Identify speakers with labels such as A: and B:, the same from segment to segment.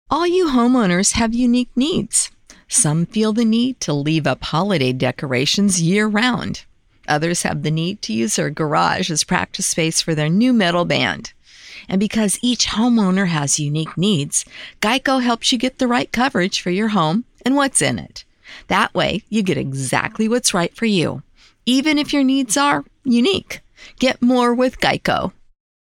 A: All you homeowners have unique needs. Some feel the need to leave up holiday decorations year-round. Others have the need to use their garage as practice space for their new metal band. And because each homeowner has unique needs, Geico helps you get the right coverage for your home and what's in it. That way, you get exactly what's right for you, even if your needs are unique. Get more with Geico.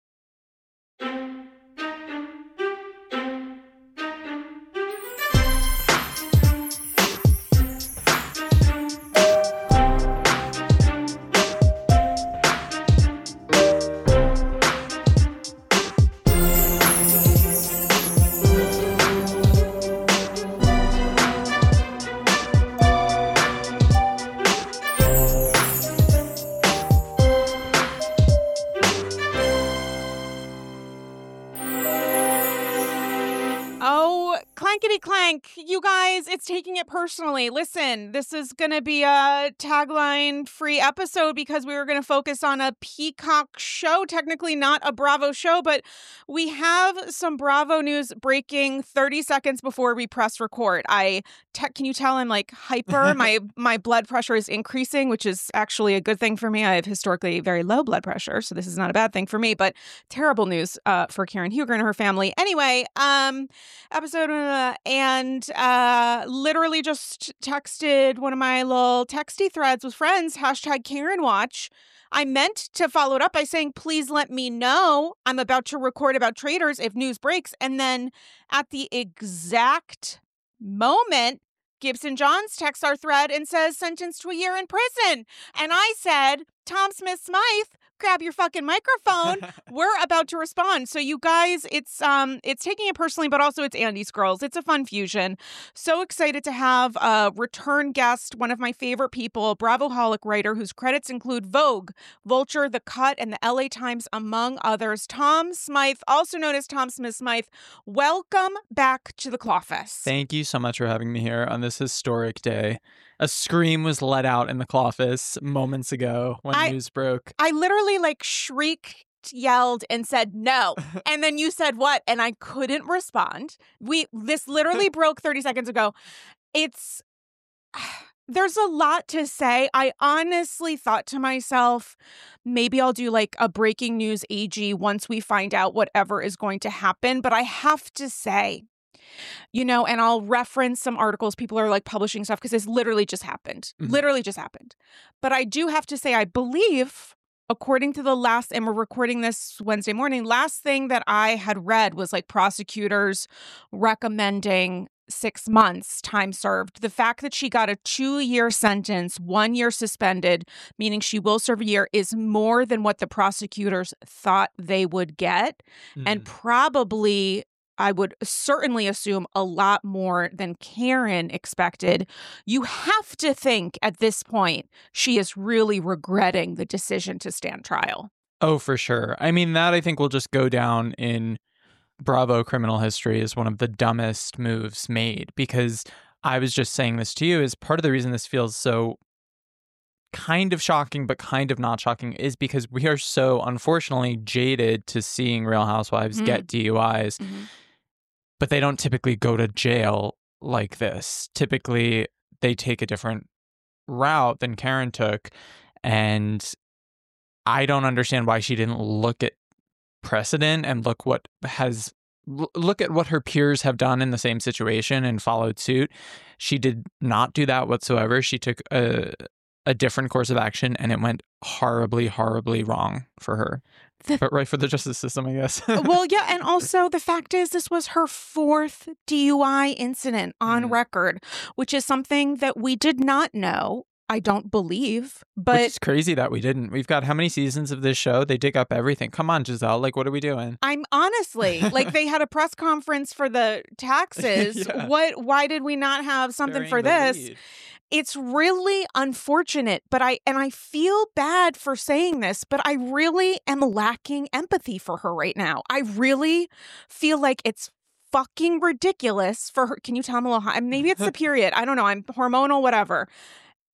B: Clank, you guys, it's taking it personally. Listen, this is going to be a tagline-free episode because we were going to focus on a Peacock show, technically not a Bravo show, but we have some Bravo news breaking 30 seconds before we press record. Can you tell I'm like hyper? My blood pressure is increasing, which is actually a good thing for me. I have historically very low blood pressure, so this is not a bad thing for me, but terrible news for Karen Huger and her family. Anyway, episode and literally just texted one of my little texty threads with friends, #KarenWatch. I meant to follow it up by saying, please let me know I'm about to record about traitors if news breaks. And then at the exact moment, Gibson Johns texts our thread and says, sentenced to a year in prison. And I said, Tom Smith-Smythe, grab your fucking microphone. We're about to respond. So you guys, it's taking it personally, but also it's Andy's Girls. It's a fun fusion. So excited to have a return guest, one of my favorite people, Bravoholic writer whose credits include Vogue, Vulture, The Cut, and the LA Times, among others. Tom Smythe, also known as Tom Smith-Smythe. Welcome back to the Clawfest.
C: Thank you so much for having me here on this historic day. A scream was let out in the Clawfest moments ago when news broke.
B: I literally shrieked, yelled, and said no. And then you said what? And I couldn't respond. This literally broke 30 seconds ago. There's a lot to say. I honestly thought to myself, maybe I'll do a breaking news AG once we find out whatever is going to happen. But I have to say, and I'll reference some articles. People are publishing stuff because this literally just happened.
C: Mm-hmm.
B: Literally just happened. But I do have to say, I believe, according to the last, and we're recording this Wednesday morning, last thing that I had read was prosecutors recommending 6 months time served. The fact that she got a 2-year sentence, 1 year suspended, meaning she will serve a year, is more than what the prosecutors thought they would get. Mm-hmm. And probably, I would certainly assume, a lot more than Karen expected. You have to think at this point she is really regretting the decision to stand trial.
C: Oh, for sure. I mean, that I think will just go down in Bravo criminal history as one of the dumbest moves made, because I was just saying this to you, is part of the reason this feels so kind of shocking but kind of not shocking is because we are so unfortunately jaded to seeing Real Housewives get DUIs. Mm-hmm. But they don't typically go to jail like this. Typically, they take a different route than Karen took. And I don't understand why she didn't look at precedent and look at what her peers have done in the same situation and followed suit. She did not do that whatsoever. She took a different course of action, and it went horribly, horribly wrong for her. But right for the justice system, I guess.
B: Well, yeah. And also the fact is this was her 4th DUI incident on record, which is something that we did not know, I don't believe. But
C: it's crazy that we didn't. We've got how many seasons of this show? They dig up everything. Come on, Giselle. What are we doing?
B: I'm honestly, they had a press conference for the taxes.
C: Yeah.
B: Why did we not have something for this?
C: Lead.
B: It's really unfortunate, but I feel bad for saying this, but I really am lacking empathy for her right now. I really feel like it's fucking ridiculous for her. Can you tell me a little? Maybe it's the period. I don't know. I'm hormonal, whatever.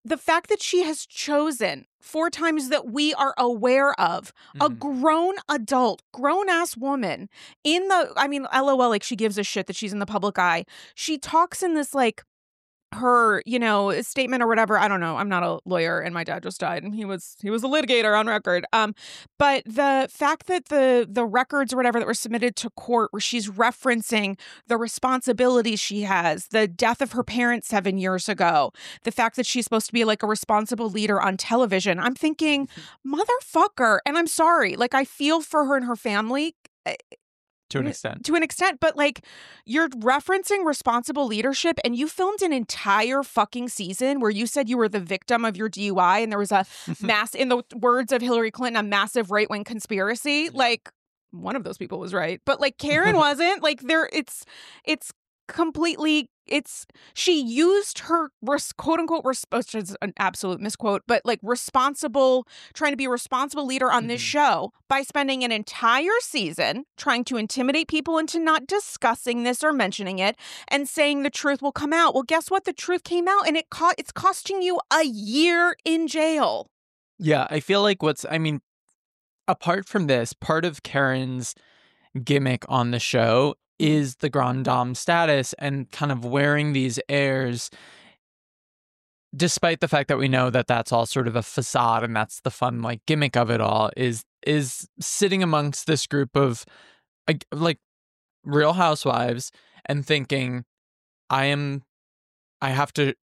B: the fact that she has chosen 4 times that we are aware of a grown adult, grown-ass woman LOL, like she gives a shit that she's in the public eye. She talks in this like her, statement or whatever. I don't know. I'm not a lawyer and my dad just died and he was a litigator on record. But the fact that the records or whatever that were submitted to court where she's referencing the responsibilities she has, the death of her parents 7 years ago, the fact that she's supposed to be like a responsible leader on television, I'm thinking, motherfucker. And I'm sorry, like I feel for her and her family.
C: To an extent.
B: But like you're referencing responsible leadership and you filmed an entire fucking season where you said you were the victim of your DUI and there was a in the words of Hillary Clinton, a massive right-wing conspiracy. Like one of those people was right, but like Karen wasn't. Like it's completely, she used her quote unquote, which is an absolute misquote, but like trying to be a responsible leader on this show by spending an entire season trying to intimidate people into not discussing this or mentioning it and saying the truth will come out. Well, guess what? The truth came out and it's costing you a year in jail.
C: Yeah, I feel like apart from this, part of Karen's gimmick on the show is the Grand Dame status and kind of wearing these airs, despite the fact that we know that that's all sort of a facade and that's the fun like gimmick of it all, is sitting amongst this group of like real housewives and thinking, I have to,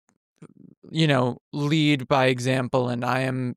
C: lead by example, and I am,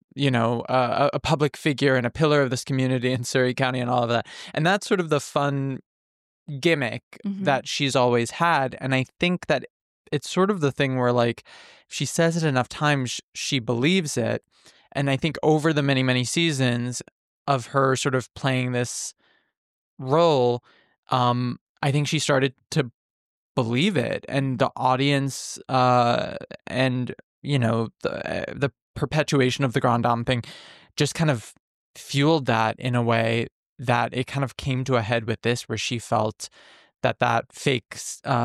C: a public figure and a pillar of this community in Surrey County and all of that. And that's sort of the fun gimmick that she's always had. And I think that it's sort of the thing where like if she says it enough times, she believes it. And I think over the many, many seasons of her sort of playing this role, I think she started to believe it. And the audience and, the perpetuation of the Grand Dame thing just kind of fueled that in a way that it kind of came to a head with this, where she felt that fake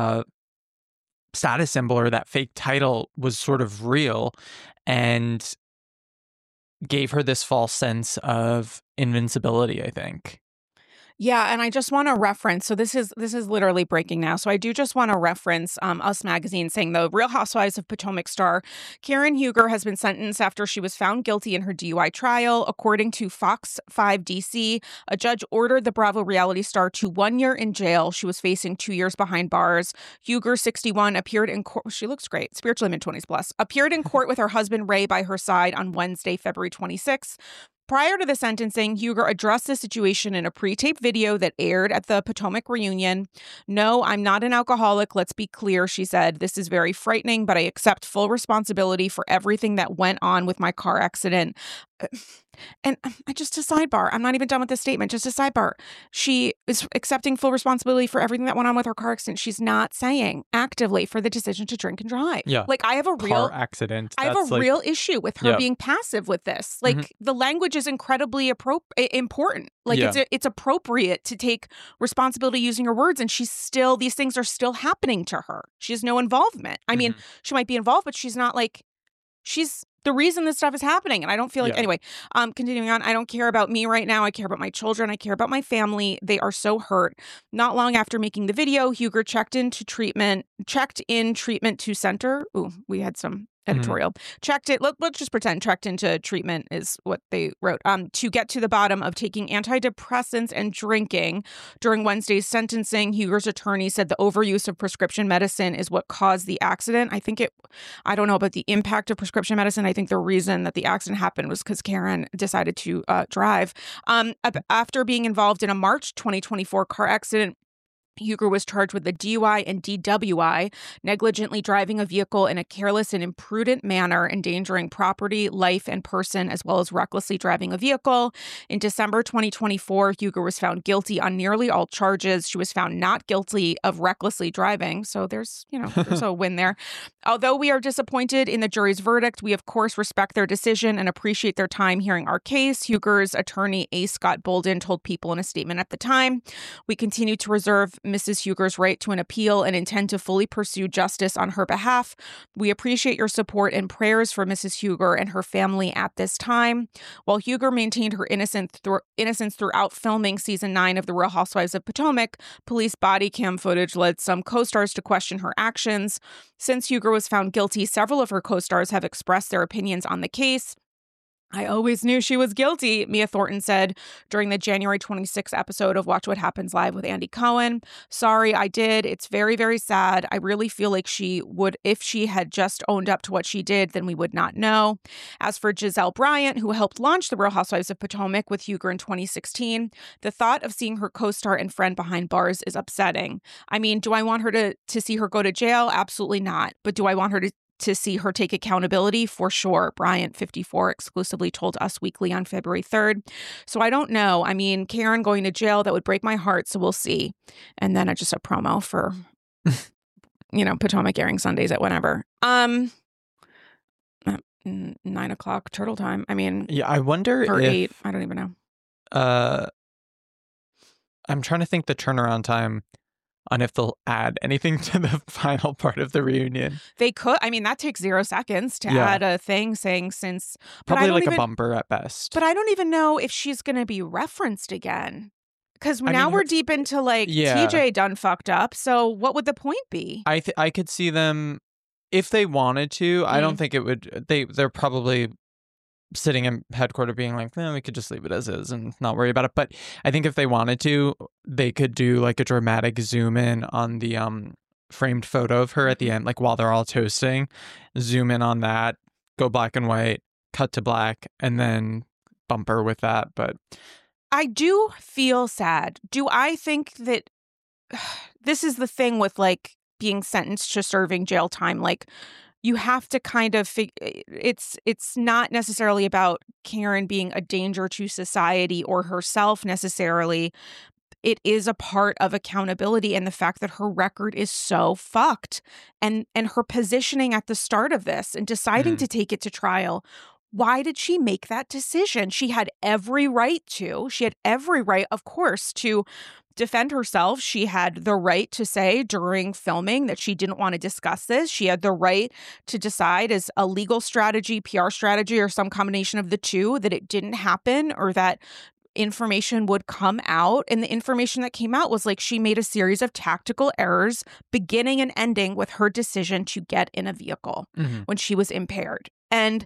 C: status symbol or that fake title was sort of real and gave her this false sense of invincibility, I think.
B: Yeah, and I just want to reference, so this is literally breaking now. So I do just want to reference Us Magazine saying the Real Housewives of Potomac star Karen Huger has been sentenced after she was found guilty in her DUI trial. According to Fox 5 DC, a judge ordered the Bravo reality star to 1 year in jail. She was facing 2 years behind bars. Huger, 61, appeared in court. She looks great, spiritually mid-20s plus. Appeared in court with her husband Ray by her side on Wednesday, February 26th. Prior to the sentencing, Huger addressed the situation in a pre-taped video that aired at the Potomac reunion. "No, I'm not an alcoholic. Let's be clear," she said. "This is very frightening, but I accept full responsibility for everything that went on with my car accident." And just a sidebar, I'm not even done with this statement, just a sidebar. She is accepting full responsibility for everything that went on with her car accident. She's not saying actively for the decision to drink and drive.
C: Yeah.
B: Like I have a real
C: car accident.
B: I have a real issue with her being passive with this. Like the language is incredibly important. Like it's appropriate to take responsibility using her words, and these things are still happening to her. She has no involvement. I mean, she might be involved, but she's not like, she's the reason this stuff is happening. And I don't feel like, anyway, continuing on, I don't care about me right now. I care about my children. I care about my family. They are so hurt. Not long after making the video, Huger checked in treatment to center. Ooh, we had some editorial. Checked it. Let's just pretend checked into treatment is what they wrote. To get to the bottom of taking antidepressants and drinking. During Wednesday's sentencing, Huger's attorney said the overuse of prescription medicine is what caused the accident. I don't know about the impact of prescription medicine. I think the reason that the accident happened was because Karen decided to drive. After being involved in a March 2024 car accident, Huger was charged with a DUI and DWI, negligently driving a vehicle in a careless and imprudent manner, endangering property, life, and person, as well as recklessly driving a vehicle. In December 2024, Huger was found guilty on nearly all charges. She was found not guilty of recklessly driving. So there's a win there. Although we are disappointed in the jury's verdict, we of course respect their decision and appreciate their time hearing our case. Huger's attorney, A. Scott Bolden, told People in a statement at the time, "We continue to reserve Mrs. Huger's right to an appeal and intend to fully pursue justice on her behalf. We appreciate your support and prayers for Mrs. Huger and her family at this time. While Huger maintained her innocence throughout filming season 9 of The Real Housewives of Potomac, police body cam footage led some co-stars to question her actions. Since Huger was found guilty, several of her co-stars have expressed their opinions on the case. I always knew she was guilty, Mia Thornton said during the January 26th episode of Watch What Happens Live with Andy Cohen. Sorry, I did. It's very, very sad. I really feel like she would, if she had just owned up to what she did, then we would not know. As for Giselle Bryant, who helped launch The Real Housewives of Potomac with Huger in 2016, the thought of seeing her co-star and friend behind bars is upsetting. I mean, do I want her to see her go to jail? Absolutely not. But do I want her to see her take accountability? For sure. Bryant, 54, exclusively told Us Weekly on February 3rd. So I don't know. I mean, Karen going to jail, that would break my heart. So we'll see. And then just a promo for, Potomac airing Sundays at whenever. 9 o'clock turtle time. I mean,
C: yeah, I wonder
B: or
C: if
B: 8. I don't even know.
C: I'm trying to think the turnaround time on if they'll add anything to the final part of the reunion.
B: They could. I mean, that takes 0 seconds to add a thing saying since.
C: Probably like a bumper at best.
B: But I don't even know if she's going to be referenced again. Because now we're deep into TJ done fucked up. So what would the point be?
C: I could see them, if they wanted to, I don't think it would. They're probably sitting in headquarters being like, we could just leave it as is and not worry about it. But I think if they wanted to, they could do like a dramatic zoom in on the framed photo of her at the end, like while they're all toasting, zoom in on that, go black and white, cut to black, and then bumper with that. But
B: I do feel sad. Do I think that this is the thing with being sentenced to serving jail time? You have to kind of it's not necessarily about Karen being a danger to society or herself necessarily. It is a part of accountability and the fact that her record is so fucked and her positioning at the start of this and deciding to take it to trial. Why did she make that decision? She had every right to. She had every right, of course, to defend herself. She had the right to say during filming that she didn't want to discuss this. She had the right to decide as a legal strategy, PR strategy, or some combination of the two that it didn't happen or that information would come out. And the information that came out was she made a series of tactical errors beginning and ending with her decision to get in a vehicle when she was impaired. And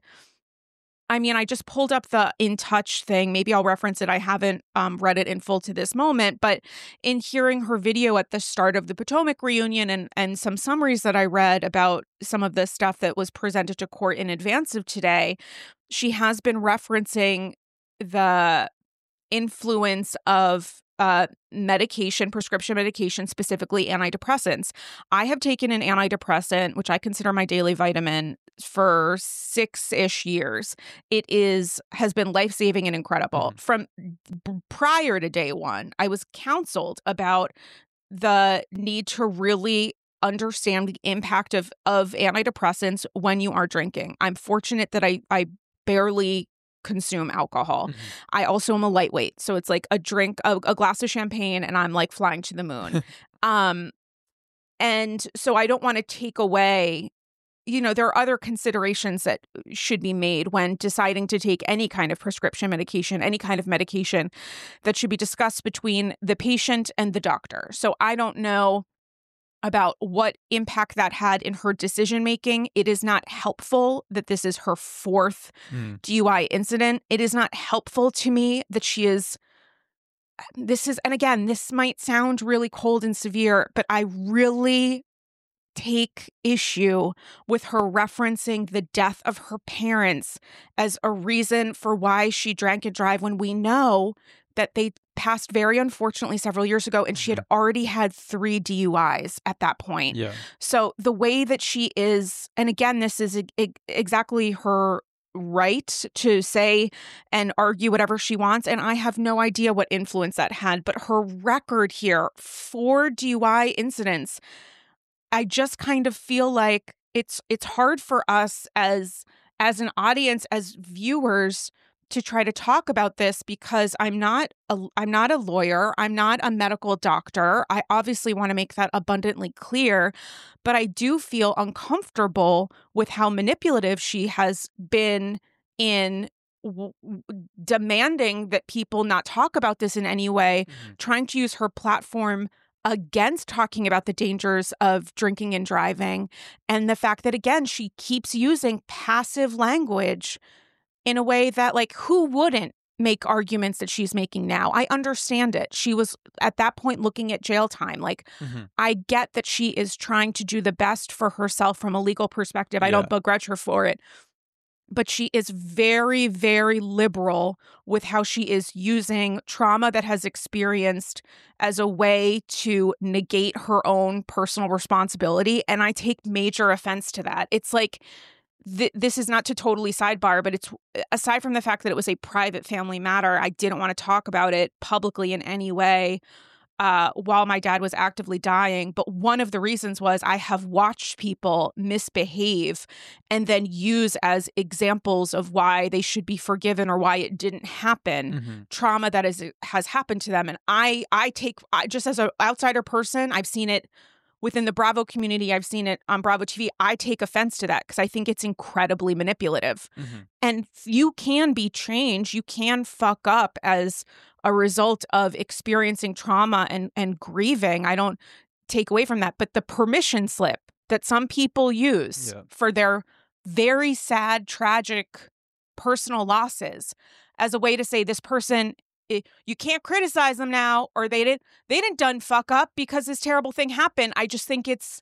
B: I mean, I just pulled up the In Touch thing. Maybe I'll reference it. I haven't read it in full to this moment, but in hearing her video at the start of the Potomac reunion and some summaries that I read about some of the stuff that was presented to court in advance of today, she has been referencing the influence of medication, prescription medication, specifically antidepressants. I have taken an antidepressant, which I consider my daily vitamin, for 6-ish years. It has been life-saving and incredible. From prior to day one, I was counseled about the need to really understand the impact of antidepressants when you are drinking. I'm fortunate that I barely consume alcohol. I also am a lightweight. So it's like a glass of champagne and I'm flying to the moon. And so I don't want to take away, there are other considerations that should be made when deciding to take any kind of prescription medication, any kind of medication that should be discussed between the patient and the doctor. So I don't know about what impact that had in her decision-making. It is not helpful that this is her 4th DUI incident. It is not helpful to me that and again, this might sound really cold and severe, but I really take issue with her referencing the death of her parents as a reason for why she drank and drive when we know that they passed very unfortunately several years ago and she had already had 3 DUIs at that point. Yeah. So the way that she is, and again, this is exactly her right to say and argue whatever she wants. And I have no idea what influence that had, but her record here, 4 DUI incidents, I just kind of feel like it's hard for us as an audience, as viewers, to try to talk about this because I'm not a lawyer. I'm not a medical doctor. I obviously want to make that abundantly clear, but I do feel uncomfortable with how manipulative she has been in demanding that people not talk about this in any way, trying to use her platform against talking about the dangers of drinking and driving, and the fact that, again, she keeps using passive language in a way that, like, who wouldn't make arguments that she's making now? I understand it. She was at that point looking at jail time. Like, I get that she is trying to do the best for herself from a legal perspective. I don't begrudge her for it. But she is very, very liberal with how she is using trauma that has experienced as a way to negate her own personal responsibility. And I take major offense to that. It's like, this is not to totally sidebar, but it's aside from the fact that it was a private family matter, I didn't want to talk about it publicly in any way while my dad was actively dying. But one of the reasons was I have watched people misbehave and then use as examples of why they should be forgiven or why it didn't happen, trauma that has happened to them. And I just as an outsider person, I've seen it within the Bravo community. I've seen it on Bravo TV. I take offense to that because I think it's incredibly manipulative. And you can be changed. You can fuck up as a result of experiencing trauma and grieving. I don't take away from that. But the permission slip that some people use for their very sad, tragic personal losses as a way to say this person, you can't criticize them now, or they didn't done fuck up because this terrible thing happened. I just think it's,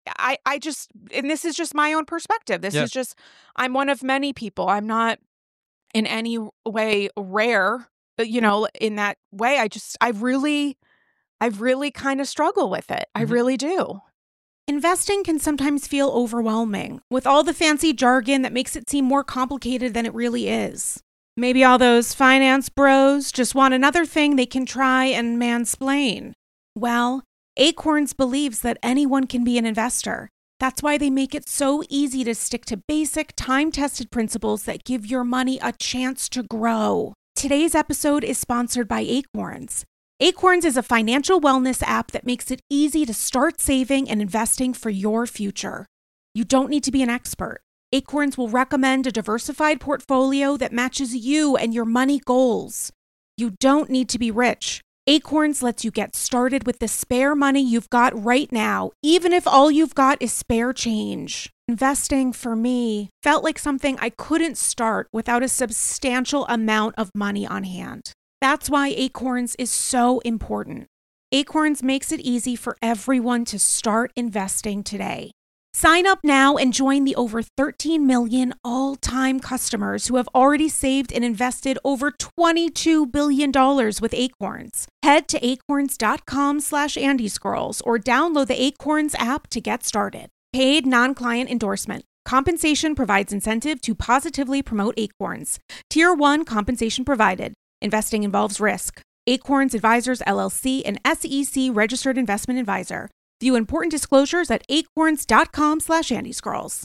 B: and this is just my own perspective. This is just, I'm one of many people. I'm not in any way rare, in that way. I really kind of struggle with it. I really do. Investing can sometimes feel overwhelming with all the fancy jargon that makes it seem more complicated than it really is. Maybe all those finance bros just want another thing they can try and mansplain. Well, Acorns believes that anyone can be an investor. That's why they make it so easy to stick to basic, time-tested principles that give your money a chance to grow. Today's episode is sponsored by Acorns. Acorns is a financial wellness app that makes it easy to start saving and investing for your future. You don't need to be an expert. Acorns will recommend a diversified portfolio that matches you and your money goals. You don't need to be rich. Acorns lets you get started with the spare money you've got right now, even if all you've got is spare change. Investing, for me, felt like something I couldn't start without a substantial amount of money on hand. That's why Acorns is so important. Acorns makes it easy for everyone to start investing today. Sign up now and join the over 13 million all-time customers who have already saved and invested over $22 billion with Acorns. Head to acorns.com/AndyScrolls or download the Acorns app to get started. Paid non-client endorsement. Compensation provides incentive to positively promote Acorns. Tier 1 compensation provided. Investing involves risk. Acorns Advisors LLC, an SEC registered investment advisor. View important disclosures at acorns.com/AndyScrolls.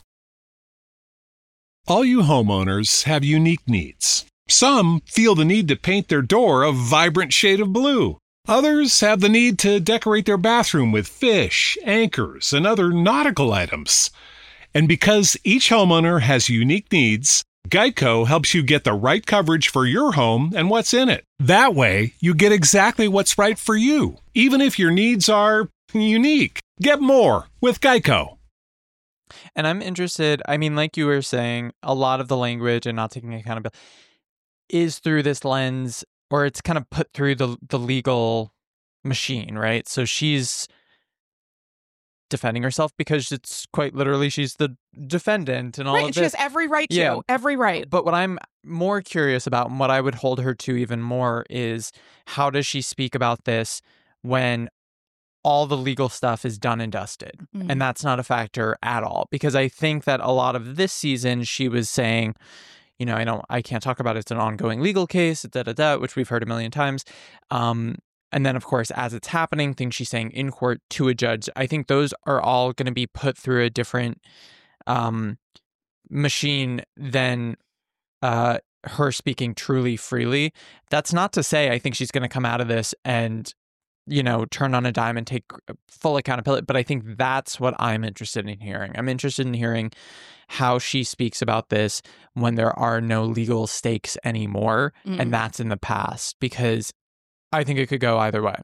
D: All you homeowners have unique needs. Some feel the need to paint their door a vibrant shade of blue. Others have the need to decorate their bathroom with fish, anchors, and other nautical items. And because each homeowner has unique needs, Geico helps you get the right coverage for your home and what's in it. That way, you get exactly what's right for you, even if your needs are unique. Get more with Geico.
C: And I'm interested, I mean, like you were saying, a lot of the language and not taking accountability is through this lens, or it's kind of put through the legal machine, right? So she's defending herself because it's quite literally she's the defendant and all of this.
B: She has every right to. Every right.
C: But what I'm more curious about, and what I would hold her to even more, is how does she speak about this when all the legal stuff is done and dusted? And that's not a factor at all, because I think that a lot of this season she was saying, I can't talk about it. It's an ongoing legal case, which we've heard a million times. And then, of course, as it's happening, things she's saying in court to a judge, I think those are all going to be put through a different machine than her speaking truly freely. That's not to say I think she's going to come out of this and, turn on a dime and take full accountability. But I think that's what I'm interested in hearing. I'm interested in hearing how she speaks about this when there are no legal stakes anymore. And that's in the past, because I think it could go either way.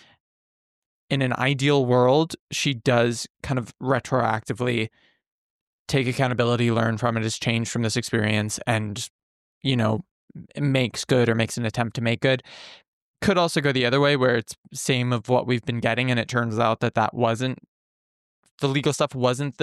C: In an ideal world, she does kind of retroactively take accountability, learn from it, has changed from this experience, and, makes good or makes an attempt to make good. Could also go the other way, where it's same of what we've been getting, and it turns out that wasn't, the legal stuff wasn't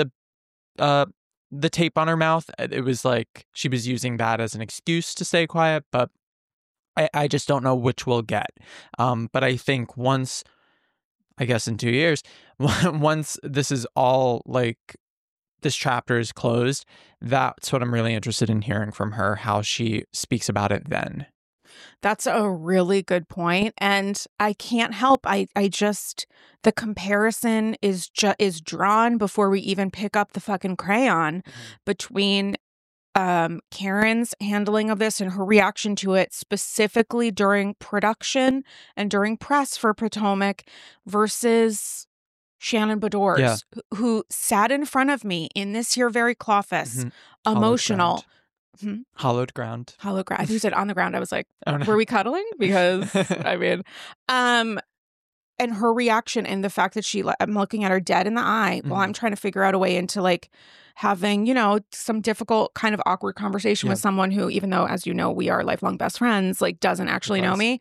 C: the tape on her mouth. It was like she was using that as an excuse to stay quiet, but I just don't know which we'll get. But I think once, I guess in 2 years, once this is all like, this chapter is closed, that's what I'm really interested in hearing from her, how she speaks about it then.
B: That's a really good point. And I can't help. I just, the comparison is drawn before we even pick up the fucking crayon between Karen's handling of this and her reaction to it, specifically during production and during press for Potomac, versus Shannon Beadors, who sat in front of me in this here very office, emotional.
C: Hollowed ground.
B: Hollowed ground. Who said on the ground? I was like,
C: Oh, no.
B: were we cuddling? Because, I mean, and her reaction and the fact that I'm looking at her dead in the eye while I'm trying to figure out a way into like having, some difficult kind of awkward conversation with someone who, even though, as you know, we are lifelong best friends, like doesn't actually know me.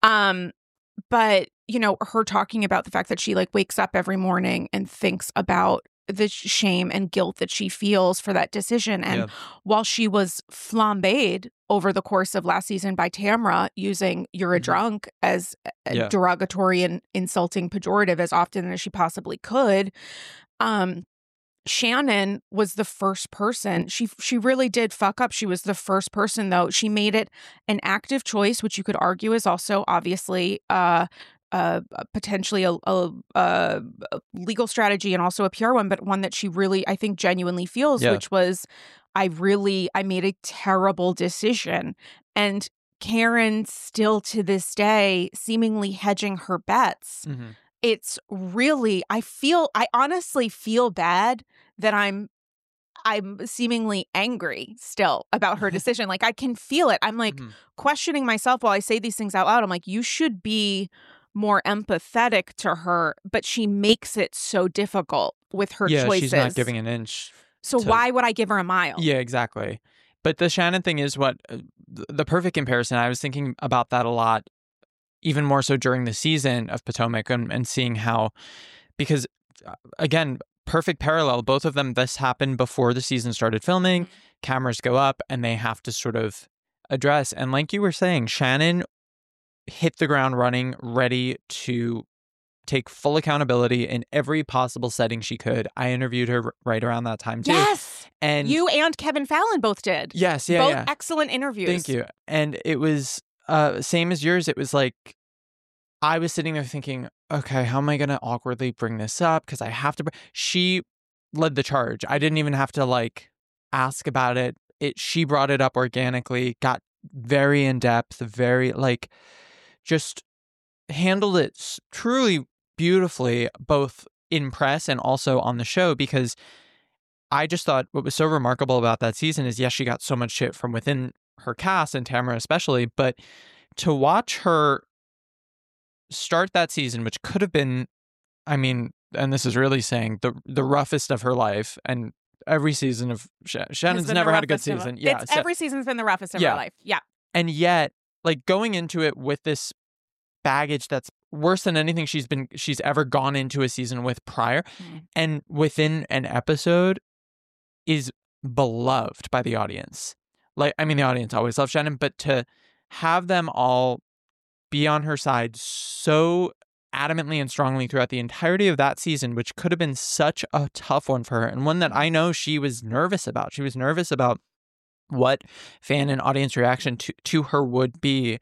B: But, her talking about the fact that she like wakes up every morning and thinks about the shame and guilt that she feels for that decision. And while she was flambéed over the course of last season by Tamra using "you're a drunk" as a derogatory and insulting pejorative as often as she possibly could, Shannon was the first person. She really did fuck up. She was the first person, though. She made it an active choice, which you could argue is also obviously potentially a legal strategy and also a PR one, but one that she really, I think, genuinely feels, which was, I made a terrible decision. And Karen still to this day seemingly hedging her bets. It's really, I honestly feel bad that I'm seemingly angry still about her decision. Like, I can feel it. I'm like questioning myself while I say these things out loud. I'm like, you should be more empathetic to her, but she makes it so difficult with her choices.
C: She's not giving an inch.
B: So why would I give her a mile?
C: Yeah, exactly. But the Shannon thing is what the perfect comparison. I was thinking about that a lot, even more so during the season of Potomac, and seeing how, because again, perfect parallel. Both of them, this happened before the season started filming. Cameras go up and they have to sort of address. And like you were saying, Shannon hit the ground running, ready to take full accountability in every possible setting she could. I interviewed her right around that time too.
B: Yes.
C: And
B: you and Kevin Fallon both did.
C: Yes.
B: Both excellent interviews.
C: Thank you. And it was same as yours. It was like, I was sitting there thinking, okay, how am I going to awkwardly bring this up? Because I have to. She led the charge. I didn't even have to like ask about it. She brought it up organically, got very in depth, very like, just handled it truly beautifully, both in press and also on the show, because I just thought what was so remarkable about that season is, yes, she got so much shit from within her cast, and Tamra especially, but to watch her start that season, which could have been, I mean, and this is really saying the roughest of her life, and every season of Shannon's never had a good season.
B: Every season's been the roughest of her life. Yeah.
C: And yet, like, going into it with this baggage that's worse than anything she's ever gone into a season with prior, and within an episode is beloved by the audience. Like, I mean, the audience always loves Shannon, but to have them all be on her side so adamantly and strongly throughout the entirety of that season, which could have been such a tough one for her, and one that I know she was nervous about. She was nervous about what fan and audience reaction to her would be.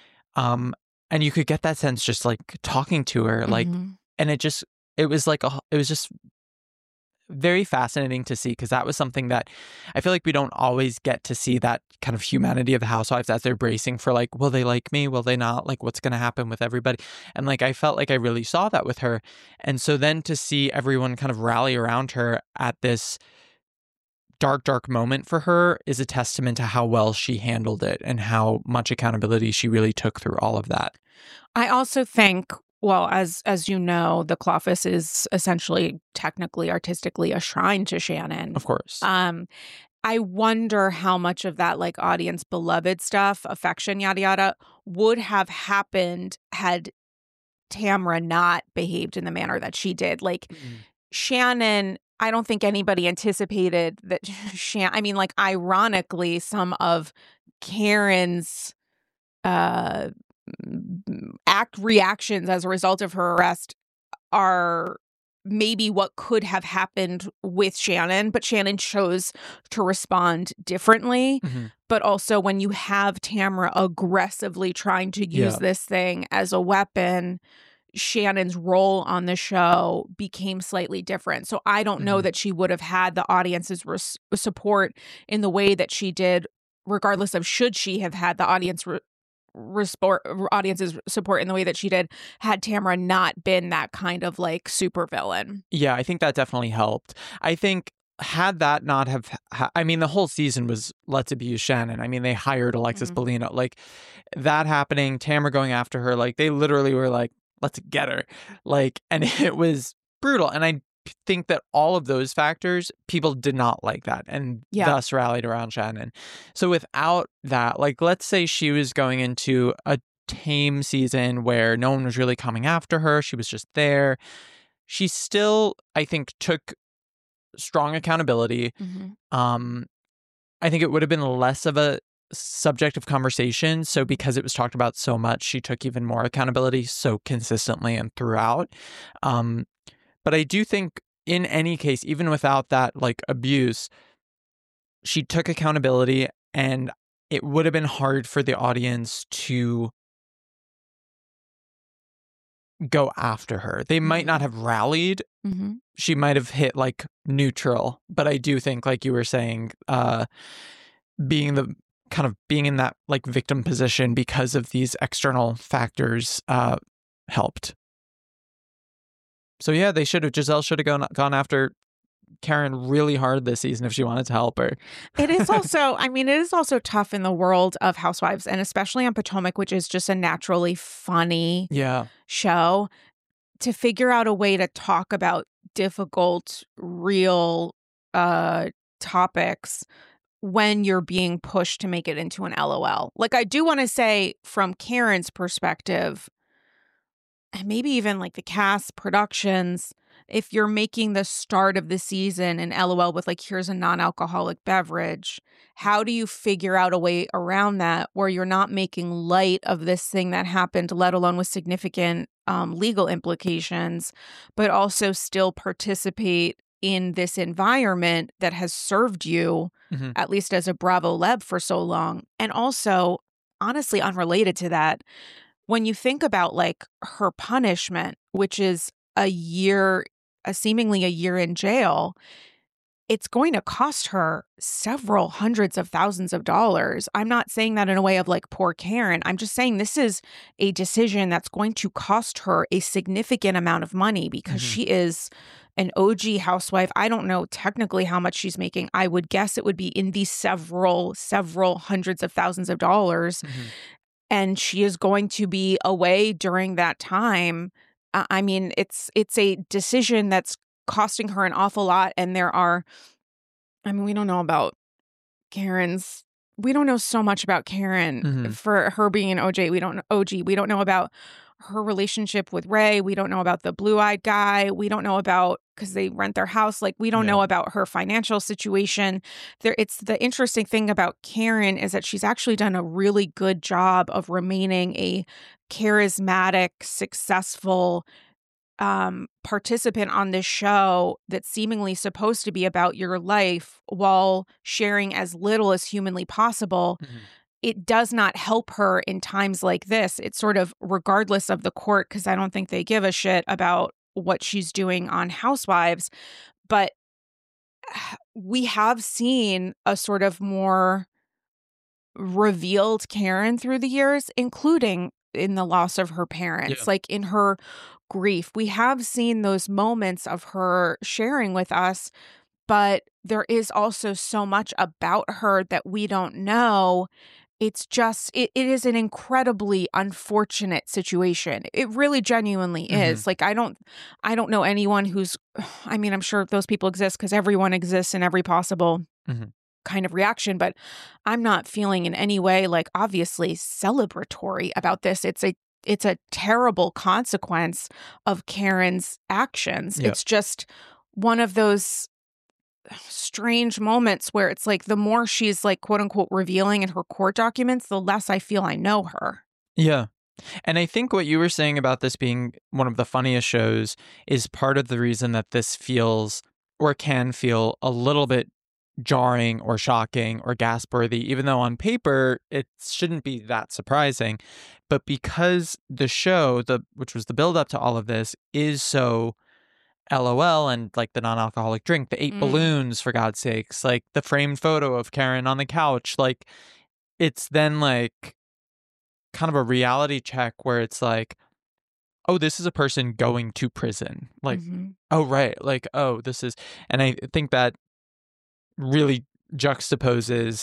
C: And you could get that sense just like talking to her, like, and it was just very fascinating to see, because that was something that I feel like we don't always get to see, that kind of humanity of the housewives as they're bracing for like, will they like me? Will they not? Like, what's going to happen with everybody? And like, I felt like I really saw that with her. And so then to see everyone kind of rally around her at this dark moment for her is a testament to how well she handled it and how much accountability she really took through all of that.
B: I also think, well, as you know, the Cloffice is essentially, technically, artistically a shrine to Shannon.
C: Of course.
B: I wonder how much of that like audience beloved stuff, affection, yada yada, would have happened had Tamra not behaved in the manner that she did. Like Shannon, I don't think anybody anticipated that I mean, like, ironically, some of Karen's reactions as a result of her arrest are maybe what could have happened with Shannon, but Shannon chose to respond differently. But also when you have Tamra aggressively trying to use this thing as a weapon, Shannon's role on the show became slightly different. So I don't know that she would have had the audience's support in the way that she did, regardless of should she have had the audience's support in the way that she did, had Tamra not been that kind of like supervillain.
C: Yeah, I think that definitely helped. I think had that not have, I mean, the whole season was let's abuse Shannon. I mean, they hired Alexis Bellino. Like that happening, Tamra going after her, like they literally were like, let's get her. Like, and it was brutal. And I think that all of those factors, people did not like that and thus rallied around Shannon. So without that, like, let's say she was going into a tame season where no one was really coming after her. She was just there. She still, I think, took strong accountability. I think it would have been less of a subject of conversation. So because it was talked about so much, she took even more accountability so consistently and throughout. But I do think in any case, even without that like abuse, she took accountability, and it would have been hard for the audience to go after her. They might not have rallied. She might have hit like neutral. But I do think, like you were saying, being in that like victim position because of these external factors helped. So yeah, Giselle should have gone after Karen really hard this season if she wanted to help her.
B: It is also tough in the world of Housewives, and especially on Potomac, which is just a naturally funny show, to figure out a way to talk about difficult, real topics when you're being pushed to make it into an LOL. Like, I do want to say from Karen's perspective, and maybe even like the cast, productions, if you're making the start of the season an LOL with like, here's a non-alcoholic beverage, how do you figure out a way around that where you're not making light of this thing that happened, let alone with significant legal implications, but also still participate in this environment that has served you, at least as a Bravo Leb, for so long? And also, honestly, unrelated to that, when you think about like her punishment, which is seemingly a year in jail, it's going to cost her several hundreds of thousands of dollars. I'm not saying that in a way of like poor Karen. I'm just saying this is a decision that's going to cost her a significant amount of money because she is an OG housewife. I don't know technically how much she's making. I would guess it would be in the several hundreds of thousands of dollars. And she is going to be away during that time. I mean, it's a decision that's costing her an awful lot. And we don't know about Karen's. We don't know so much about Karen for her being an OG. We don't know about her relationship with Ray. We don't know about the blue-eyed guy. We don't know about, because they rent their house. Like, we don't know about her financial situation. It's the interesting thing about Karen is that she's actually done a really good job of remaining a charismatic, successful participant on this show that's seemingly supposed to be about your life while sharing as little as humanly possible. It does not help her in times like this. It's sort of regardless of the court, because I don't think they give a shit about what she's doing on Housewives. But we have seen a sort of more revealed Karen through the years, including in the loss of her parents,
C: Yeah.
B: like in her grief. We have seen those moments of her sharing with us, but there is also so much about her that we don't know. It's just, it is an incredibly unfortunate situation. It really genuinely is. Like, I don't know anyone who's, I mean, I'm sure those people exist because everyone exists in every possible kind of reaction, but I'm not feeling in any way like obviously celebratory about this. It's a terrible consequence of Karen's actions.
C: Yep.
B: It's just one of those strange moments where it's like the more she's like quote unquote revealing in her court documents, the less I feel I know her.
C: Yeah. And I think what you were saying about this being one of the funniest shows is part of the reason that this feels or can feel a little bit jarring or shocking or gasp-worthy, even though on paper it shouldn't be that surprising. But because the show, which was the build-up to all of this, is so LOL and like the non-alcoholic drink, the 8 balloons, for God's sakes, like the framed photo of Karen on the couch, like it's then like kind of a reality check where it's like, oh, this is a person going to prison. Like, oh, right. Like, oh, this is, and I think that really juxtaposes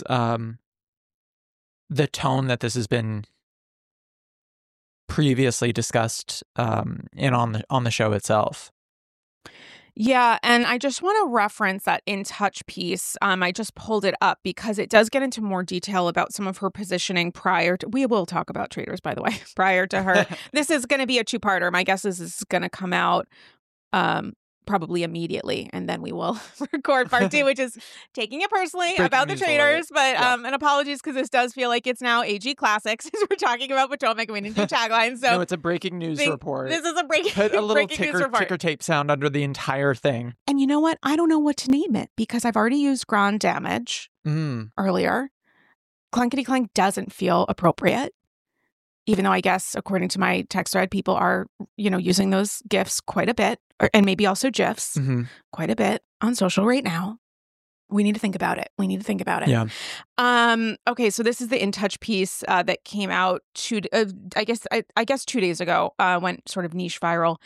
C: the tone that this has been previously discussed in on the show itself.
B: Yeah, and I just want to reference that In Touch piece. I just pulled it up because it does get into more detail about some of her positioning prior to, we will talk about Traitors, by the way, prior to her. This is going to be a two-parter. My guess is this is going to come out probably immediately, and then we will record part 2, which is taking it personally about the Traitors. But and apologies because this does feel like it's now AG Classics as we're talking about Potomac. We didn't do taglines, so
C: no, it's a breaking news report.
B: This is a breaking.
C: Put a little
B: news report.
C: ticker tape sound under the entire thing.
B: And you know what? I don't know what to name it because I've already used Grand Damage earlier. Clankety Clank doesn't feel appropriate. Even though I guess, according to my text thread, people are, using those GIFs quite a bit, and maybe also GIFs quite a bit on social right now. We need to think about it.
C: Yeah.
B: Okay, so this is the In Touch piece that came out I guess 2 days ago. Went sort of niche viral.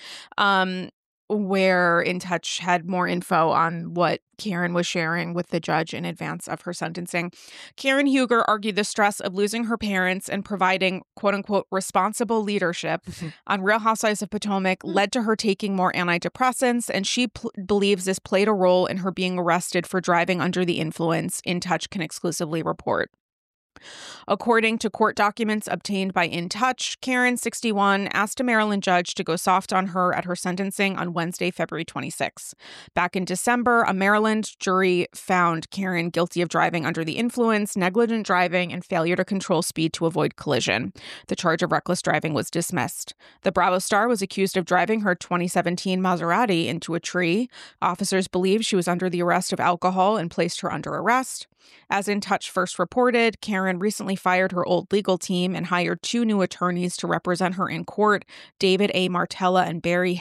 B: Where In Touch had more info on what Karen was sharing with the judge in advance of her sentencing. Karen Huger argued the stress of losing her parents and providing quote unquote responsible leadership on Real Housewives of Potomac led to her taking more antidepressants, and she believes this played a role in her being arrested for driving under the influence, In Touch can exclusively report. According to court documents obtained by In Touch, Karen, 61, asked a Maryland judge to go soft on her at her sentencing on Wednesday, February 26. Back in December, a Maryland jury found Karen guilty of driving under the influence, negligent driving, and failure to control speed to avoid collision. The charge of reckless driving was dismissed. The Bravo star was accused of driving her 2017 Maserati into a tree. Officers believe she was under the arrest of alcohol and placed her under arrest. As In Touch first reported, Karen recently fired her old legal team and hired 2 new attorneys to represent her in court, David A. Martella and Barry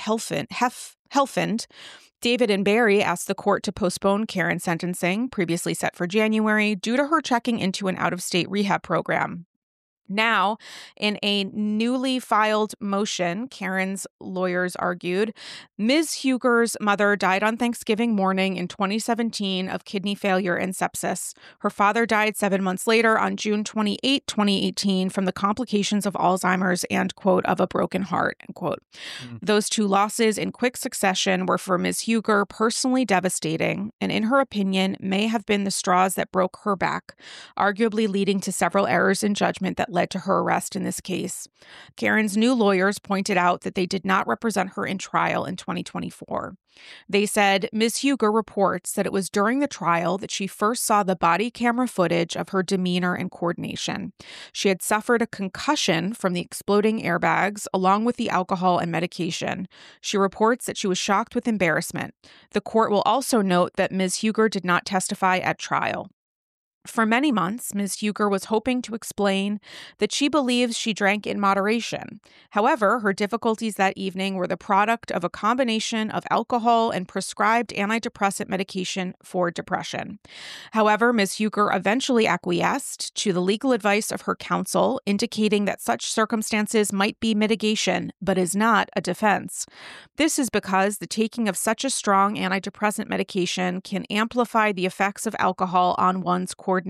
B: Helfand. David and Barry asked the court to postpone Karen's sentencing, previously set for January, due to her checking into an out-of-state rehab program. Now, in a newly filed motion, Karen's lawyers argued, Ms. Huger's mother died on Thanksgiving morning in 2017 of kidney failure and sepsis. Her father died 7 months later on June 28, 2018, from the complications of Alzheimer's and, quote, of a broken heart, end quote. Those 2 losses in quick succession were for Ms. Huger personally devastating, and in her opinion, may have been the straws that broke her back, arguably leading to several errors in judgment that led to her arrest in this case. Karen's new lawyers pointed out that they did not represent her in trial in 2024. They said Ms. Huger reports that it was during the trial that she first saw the body camera footage of her demeanor and coordination. She had suffered a concussion from the exploding airbags, along with the alcohol and medication. She reports that she was shocked with embarrassment. The court will also note that Ms. Huger did not testify at trial. For many months, Ms. Huger was hoping to explain that she believes she drank in moderation. However, her difficulties that evening were the product of a combination of alcohol and prescribed antidepressant medication for depression. However, Ms. Huger eventually acquiesced to the legal advice of her counsel, indicating that such circumstances might be mitigation, but is not a defense. This is because the taking of such a strong antidepressant medication can amplify the effects of alcohol on one's coordination.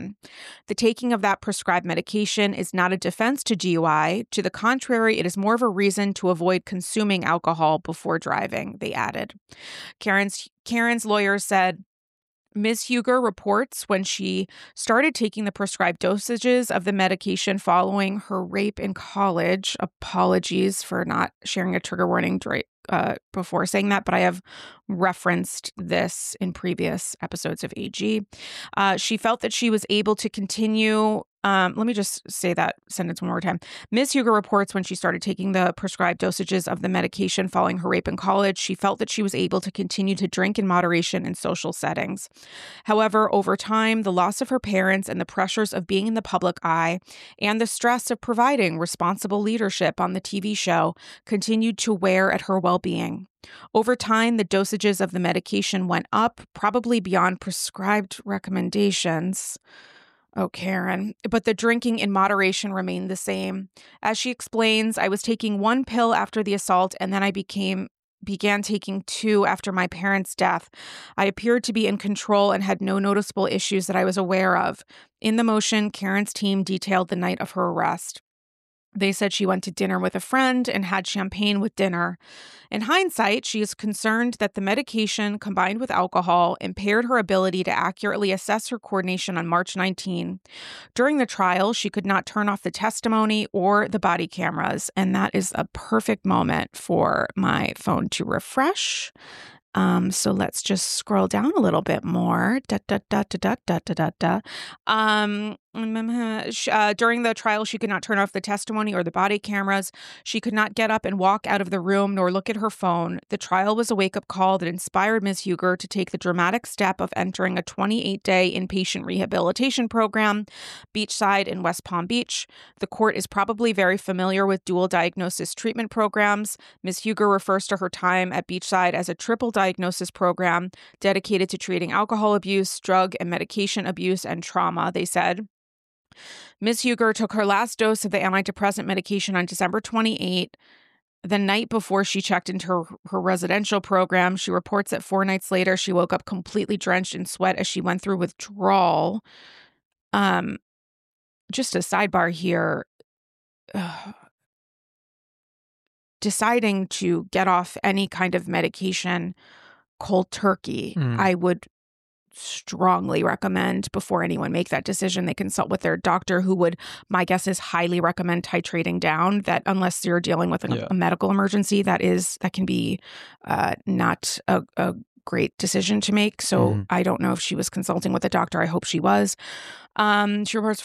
B: The taking of that prescribed medication is not a defense to DUI. To the contrary, it is more of a reason to avoid consuming alcohol before driving, they added. Karen's lawyers said, Ms. Huger reports when she started taking the prescribed dosages of the medication following her rape in college. Apologies for not sharing a trigger warning before saying that, but I have referenced this in previous episodes of AG. She felt that she was able to continue. Let me just say that sentence one more time. Ms. Huger reports when she started taking the prescribed dosages of the medication following her rape in college, she felt that she was able to continue to drink in moderation in social settings. However, over time, the loss of her parents and the pressures of being in the public eye and the stress of providing responsible leadership on the TV show continued to wear at her well-being. Over time, the dosages of the medication went up, probably beyond prescribed recommendations. Oh, Karen. But the drinking in moderation remained the same. As she explains, I was taking one pill after the assault, and then I began taking two after my parents' death. I appeared to be in control and had no noticeable issues that I was aware of. In the motion, Karen's team detailed the night of her arrest. They said she went to dinner with a friend and had champagne with dinner. In hindsight, she is concerned that the medication combined with alcohol impaired her ability to accurately assess her coordination on March 19. During the trial, she could not turn off the testimony or the body cameras, and that is a perfect moment for my phone to refresh. So let's just scroll down a little bit more. During the trial, she could not turn off the testimony or the body cameras. She could not get up and walk out of the room nor look at her phone. The trial was a wake-up call that inspired Ms. Huger to take the dramatic step of entering a 28-day inpatient rehabilitation program, Beachside in West Palm Beach. The court is probably very familiar with dual diagnosis treatment programs. Ms. Huger refers to her time at Beachside as a triple diagnosis program dedicated to treating alcohol abuse, drug and medication abuse, and trauma, they said. Ms. Huger took her last dose of the antidepressant medication on December 28, the night before she checked into her residential program. She reports that 4 nights later, she woke up completely drenched in sweat as she went through withdrawal. Just a sidebar here. Deciding to get off any kind of medication cold turkey, I would strongly recommend before anyone make that decision, they consult with their doctor, who would, my guess is, highly recommend titrating down. That unless you're dealing with a medical emergency, that can be not a great decision to make. So I don't know if she was consulting with a doctor. I hope she was. She reports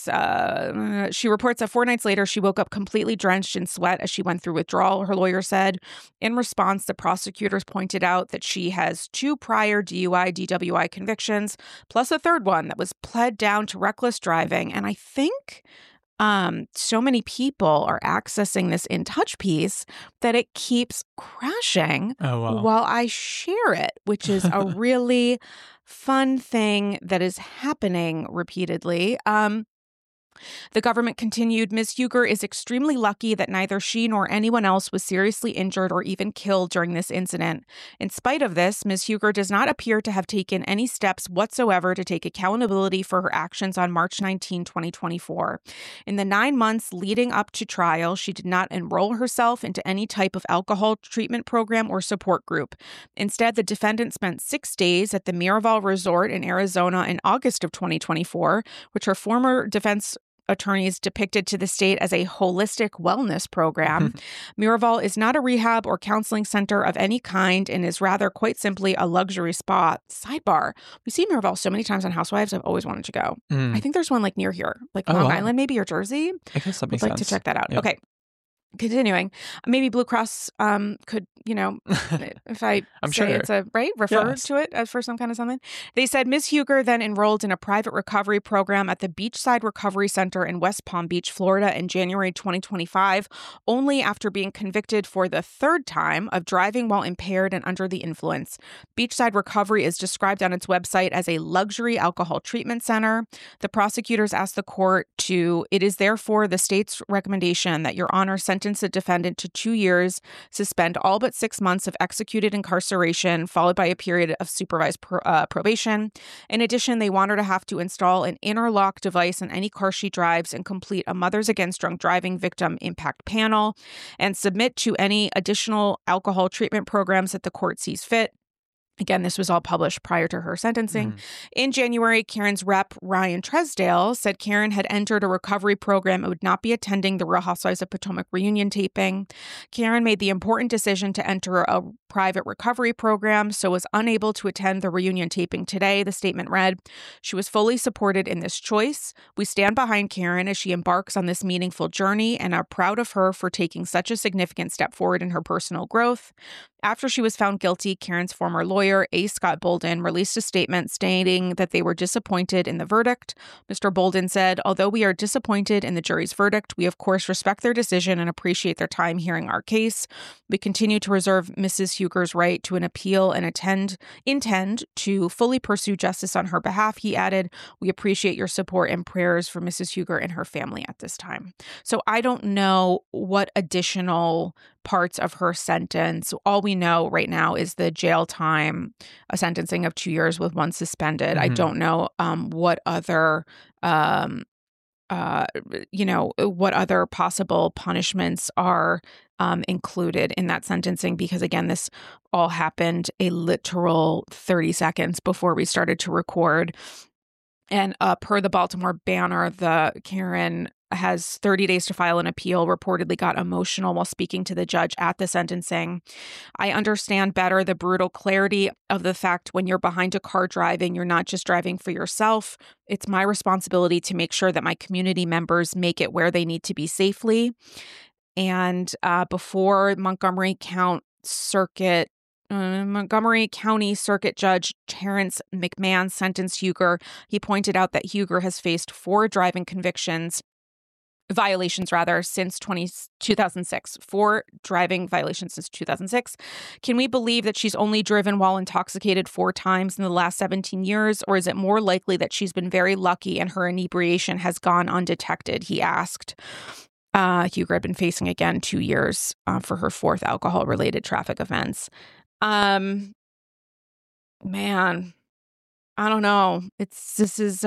B: that 4 nights later, she woke up completely drenched in sweat as she went through withdrawal, her lawyer said. In response, the prosecutors pointed out that she has 2 prior DUI, DWI convictions, plus a third one that was pled down to reckless driving. And I think so many people are accessing this In Touch piece that it keeps crashing while I share it, which is a really fun thing that is happening repeatedly. The government continued, Ms. Huger is extremely lucky that neither she nor anyone else was seriously injured or even killed during this incident. In spite of this, Ms. Huger does not appear to have taken any steps whatsoever to take accountability for her actions on March 19, 2024. In the 9 months leading up to trial, she did not enroll herself into any type of alcohol treatment program or support group. Instead, the defendant spent 6 days at the Miraval Resort in Arizona in August of 2024, which her former defense attorneys depicted to the state as a holistic wellness program. Miraval is not a rehab or counseling center of any kind and is rather quite simply a luxury spa. Sidebar, we see Miraval so many times on Housewives. I've always wanted to go. I think there's one like near here, like Long Island maybe, or Jersey.
C: I guess that makes
B: sense. I'd like to check that out. Yeah. Okay. Continuing, maybe Blue Cross could, if I
C: I'm
B: say
C: sure.
B: it's refer
C: Yes.
B: to it as for some kind of something. They said Ms. Huger then enrolled in a private recovery program at the Beachside Recovery Center in West Palm Beach, Florida in January 2025, only after being convicted for the third time of driving while impaired and under the influence. Beachside Recovery is described on its website as a luxury alcohol treatment center. The prosecutors asked the court it is therefore the state's recommendation that Your Honor sentence the defendant to 2 years, suspend all but 6 months of executed incarceration, followed by a period of supervised probation. In addition, they want her to have to install an interlock device in any car she drives and complete a Mothers Against Drunk Driving victim impact panel and submit to any additional alcohol treatment programs that the court sees fit. Again, this was all published prior to her sentencing. In January, Karen's rep, Ryan Tresdale, said Karen had entered a recovery program and would not be attending the Real Housewives of Potomac reunion taping. Karen made the important decision to enter a private recovery program, so was unable to attend the reunion taping today. The statement read, "She was fully supported in this choice. We stand behind Karen as she embarks on this meaningful journey and are proud of her for taking such a significant step forward in her personal growth." After she was found guilty, Karen's former lawyer, A. Scott Bolden, released a statement stating that they were disappointed in the verdict. Mr. Bolden said, "Although we are disappointed in the jury's verdict, we of course respect their decision and appreciate their time hearing our case. We continue to reserve Mrs. Huger's right to an appeal and intend to fully pursue justice on her behalf." He added, "We appreciate your support and prayers for Mrs. Huger and her family at this time." So I don't know what additional parts of her sentence. All we know right now is the jail time, a sentencing of 2 years with 1 suspended. I don't know what other what other possible punishments are included in that sentencing, because again, this all happened a literal 30 seconds before we started to record. And per the Baltimore Banner, Karen has 30 days to file an appeal, reportedly got emotional while speaking to the judge at the sentencing. "I understand better the brutal clarity of the fact when you're behind a car driving, you're not just driving for yourself. It's my responsibility to make sure that my community members make it where they need to be safely." And before Montgomery County Circuit Judge Terrence McMahon sentenced Huger, he pointed out that Huger has faced 4 driving violations since 2006. 4 driving violations since 2006. Can we believe that she's only driven while intoxicated 4 times in the last 17 years, or is it more likely that she's been very lucky and her inebriation has gone undetected? He asked. Huger had been facing again 2 years for her 4th alcohol-related traffic offense. Man, I don't know. It's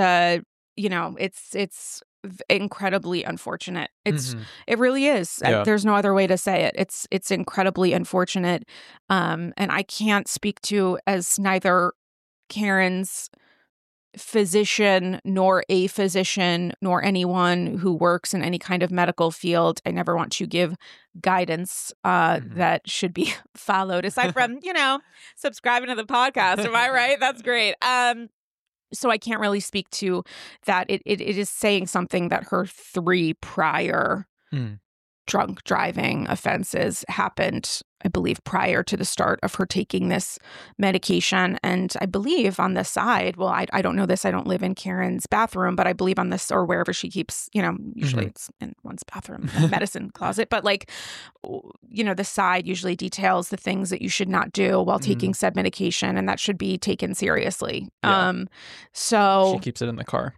B: incredibly unfortunate. It really is.
C: Yeah.
B: There's no other way to say it. It's incredibly unfortunate. And I can't speak to, as neither Karen's physician nor a physician nor anyone who works in any kind of medical field. I never want to give guidance that should be followed, aside from, subscribing to the podcast. Am I right? That's great. So I can't really speak to that. It is saying something that her 3 prior drunk driving offenses happened, I believe, prior to the start of her taking this medication. And I believe on the side, well, I don't know this, I don't live in Karen's bathroom, but I believe on this, or wherever she keeps, usually it's in one's bathroom, medicine closet, but the side usually details the things that you should not do while taking said medication, and that should be taken seriously.
C: Yeah.
B: So
C: she keeps it in the car.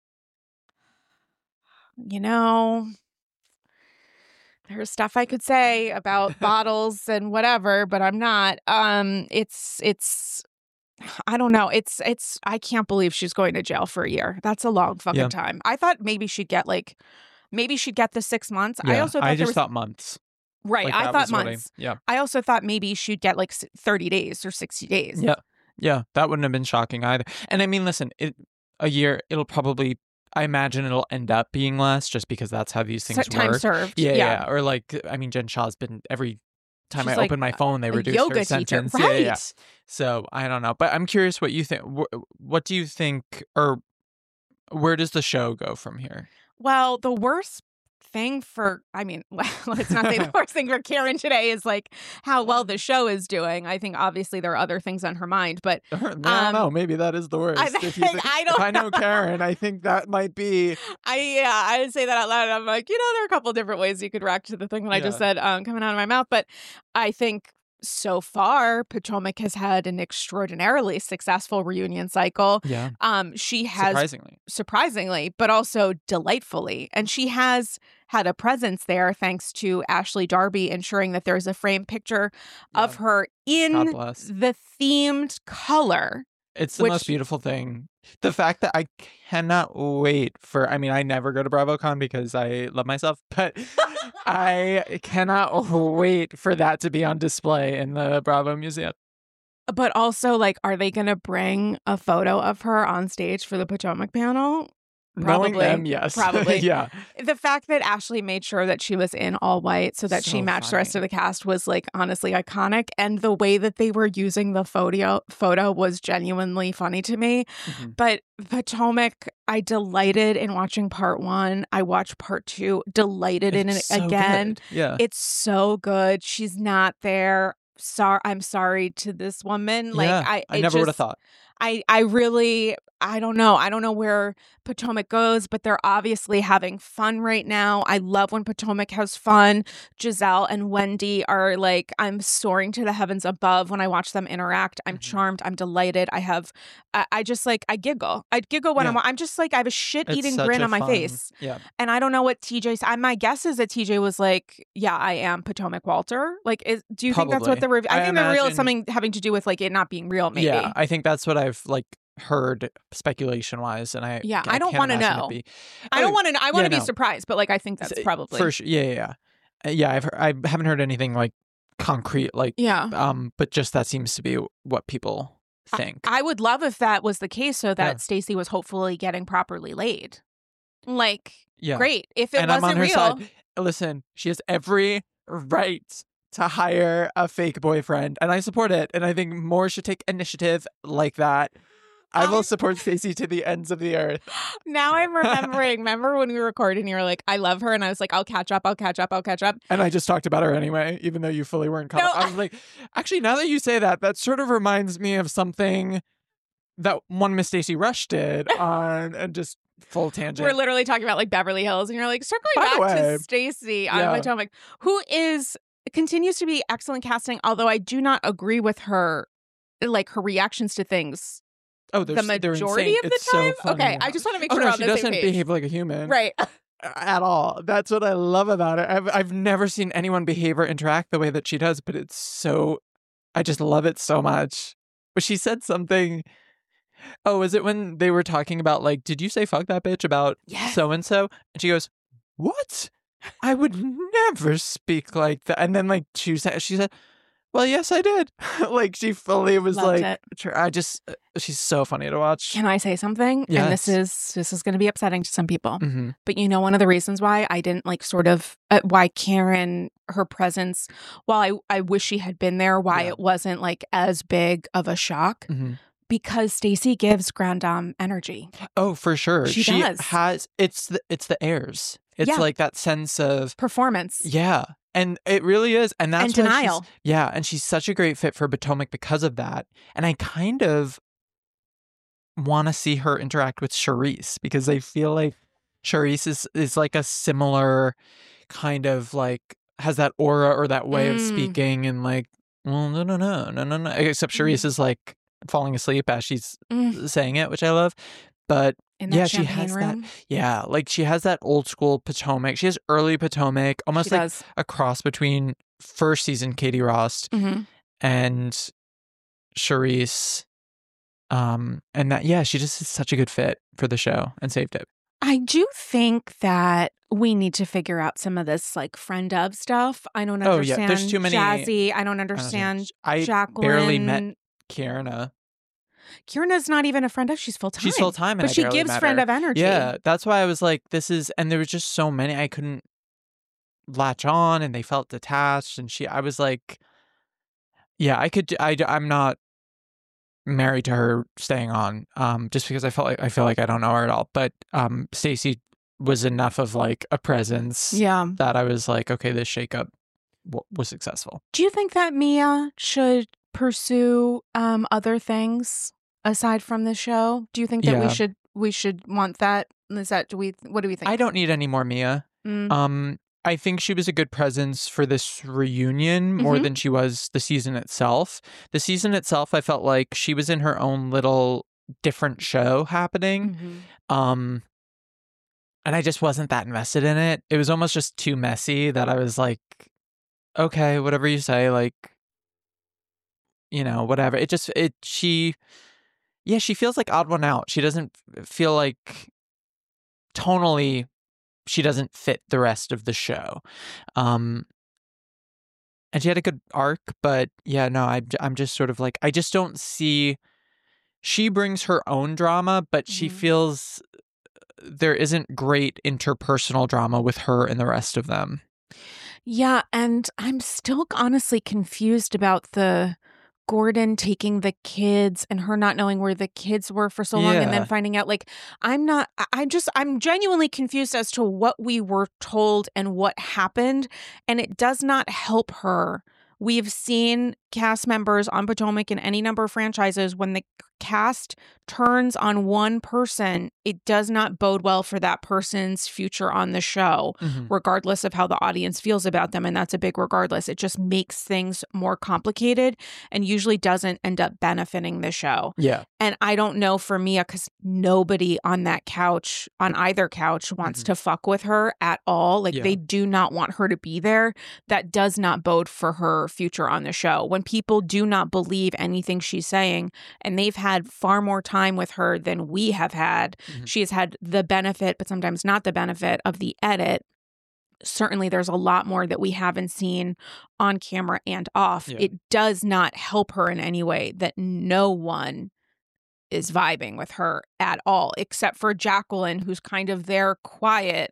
B: There's stuff I could say about bottles and whatever, but I'm not. It's I don't know. I can't believe she's going to jail for a year. That's a long fucking time. I thought maybe she'd get the 6 months.
C: Yeah,
B: I also thought
C: months.
B: Right. I thought months.
C: Yeah.
B: I also thought maybe she'd get 30 days or 60 days.
C: Yeah. Yeah. That wouldn't have been shocking either. And I mean, listen, a year, I imagine it'll end up being less, just because that's how these things work.
B: Time served.
C: Yeah. Or Jen Shah's been, every time I open my phone, they reduce her sentence.
B: Teacher. Right.
C: Yeah. So I don't know, but I'm curious what you think. What do you think, or where does the show go from here?
B: Well, the worst thing for, I mean, let's not say the worst thing for Karen today is like how well the show is doing. I think obviously there are other things on her mind, but
C: I don't know. Maybe that is the worst. If I know Karen, I think that might be.
B: I would say that out loud. I'm like, there are a couple of different ways you could react to the thing that I just said coming out of my mouth. But I think so far, Potomac has had an extraordinarily successful reunion cycle.
C: Yeah.
B: She has surprisingly, but also delightfully. And she has had a presence there thanks to Ashley Darby ensuring that there's a framed picture of her in the themed color.
C: It's the most beautiful thing. The fact that I cannot wait for, I mean, I never go to BravoCon because I love myself, but I cannot wait for that to be on display in the Bravo Museum.
B: But also, like, are they going to bring a photo of her on stage for the Potomac panel? Probably.
C: Knowing them, yes.
B: Probably.
C: Yeah.
B: The fact that Ashley made sure that she was in all white so that she matched the rest of the cast was, like, honestly iconic. And the way that they were using the photo was genuinely funny to me. Mm-hmm. But Potomac, I delighted in watching part 1. I watched part 2, delighted in it again.
C: Good. Yeah.
B: It's so good. She's not there. I'm sorry to this woman. Like,
C: yeah, I never would have thought.
B: I really, I don't know. I don't know where Potomac goes, but they're obviously having fun right now. I love when Potomac has fun. Giselle and Wendy are like, I'm soaring to the heavens above when I watch them interact. I'm charmed. I'm delighted. I just like, I giggle. I giggle when I'm just like, I have a shit-eating grin on my face.
C: Yeah.
B: And I don't know what TJ said. My guess is that TJ was like, yeah, I am Potomac Walter. Like, do you think that's what the review? I think the real is something having to do with like it not being real, maybe.
C: Yeah, I think that's what I've like heard speculation wise, and I
B: don't want to know. I don't want to know. I want to be surprised, but like I think that's probably
C: for sure. Yeah. I haven't heard anything like concrete, like but just that seems to be what people think.
B: I would love if that was the case, so that Stacey was hopefully getting properly laid. Like, great if it wasn't
C: I'm on her
B: real.
C: Side. Listen, she has every right to hire a fake boyfriend, and I support it. And I think more should take initiative like that. I will support Stacey to the ends of the earth.
B: Now I'm remembering. Remember when we recorded and you were like, I love her. And I was like, I'll catch up.
C: And I just talked about her anyway, even though you fully weren't caught up. I was like, actually, now that you say that, that sort of reminds me of something that one Miss Stacey Rush did on and just full tangent.
B: We're literally talking about like Beverly Hills. And you're like, circling back to Stacey on Potomac, who continues to be excellent casting, although I do not agree with her, like her reactions to things.
C: Oh,
B: the majority of the time?
C: So
B: okay, I just want to make sure we're on the same page.
C: She doesn't behave like a human.
B: Right.
C: At all. That's what I love about it. I've never seen anyone behave or interact the way that she does, but it's so... I just love it so much. But she said something... Oh, is it when they were talking about, like, did you say fuck that bitch about so-and-so? And she goes, what? I would never speak like that. And then, like, she said... Well, yes, I did. Like, she fully was
B: Loved
C: like, she's so funny to watch.
B: Can I say something?
C: Yes.
B: And this is going to be upsetting to some people.
C: Mm-hmm.
B: But you know, one of the reasons why I didn't like why Karen, her presence, while I wish she had been there, why it wasn't like as big of a shock.
C: Mm-hmm.
B: Because Stacey gives Grand Dame energy.
C: Oh, for sure.
B: She does.
C: It's the airs. It's like that sense of
B: performance.
C: Yeah. And it really is. And that's
B: denial.
C: And she's such a great fit for Potomac because of that. And I kind of want to see her interact with Charisse because I feel like Charisse is like a similar kind of like has that aura or that way of speaking and like, well, no. Except Charisse is like falling asleep as she's saying it, which I love. But she has
B: room.
C: that. Yeah, like she has that old school Potomac. She has early Potomac, almost like a cross between first season Katie Rost and Charisse. And that, she just is such a good fit for the show and saved it.
B: I do think that we need to figure out some of this like friend of stuff. I don't understand.
C: Oh yeah, there's too many.
B: Jazzy. I don't understand. Jacqueline.
C: Barely met Kierna.
B: Kierna's not even a friend of. She's full time.
C: She's full time,
B: but she gives friend of energy.
C: Yeah, that's why I was like, and there was just so many I couldn't latch on, and they felt detached. And I was like, yeah, I could. I'm not married to her staying on, just because I feel like I don't know her at all. But Stacey was enough of like a presence
B: Yeah.
C: that I was like, okay, this shakeup was successful.
B: Do you think that Mia should pursue other things aside from the show? Do you think that
C: Yeah.
B: we should want that? Is that what do we think?
C: I don't need any more Mia. I think she was a good presence for this reunion more than she was the season itself. The season itself, I felt like she was in her own little different show happening. And I just wasn't that invested in it. It was almost just too messy that I was like, okay, whatever you say, like, you know, whatever. She feels like odd one out. She doesn't feel like tonally she doesn't fit the rest of the show. And she had a good arc, but yeah, no, I'm just sort of like, I just don't see, she brings her own drama, but she feels there isn't great interpersonal drama with her and the rest of them.
B: Yeah, and I'm still honestly confused about the Gordon taking the kids and her not knowing where the kids were for so long and then finding out, like, I'm genuinely confused as to what we were told and what happened, and it does not help her. We've seen cast members on Potomac in any number of franchises, when the cast turns on one person, it does not bode well for that person's future on the show, regardless of how the audience feels about them. And that's a big regardless. It just makes things more complicated and usually doesn't end up benefiting the show.
C: Yeah.
B: And I don't know for Mia, because nobody on that couch, on either couch, wants to fuck with her at all. Like, they do not want her to be there. That does not bode for her future on the show. When people do not believe anything she's saying, and they've had far more time with her than we have had, she has had the benefit, but sometimes not the benefit, of the edit. Certainly there's a lot more that we haven't seen on camera and off. It does not help her in any way that no one is vibing with her at all, except for Jacqueline, who's kind of there quiet,